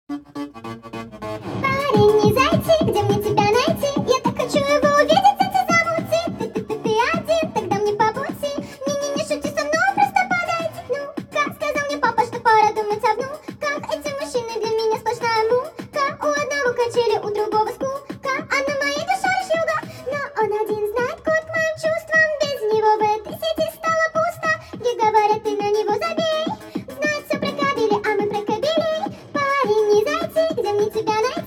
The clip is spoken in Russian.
Парень, не зайти, где мне тебя найти? Я так хочу его увидеть, эти замуты. Ты один, тогда мне по пути. Не-не-не, шути со мной, просто подойди. Ну, как сказал мне папа, что пора думать о внуках. Эти мужчины для меня сплошная мука. У одного качели, у другого скука. А на моей душе лишь юга. Но он один знает код к моим чувствам. Без него в этой сети стало пусто. Где говорят, ты на него забей. Знает все про кабели, а мы про кабелей. Парень, не зайти, где мне тебя найти?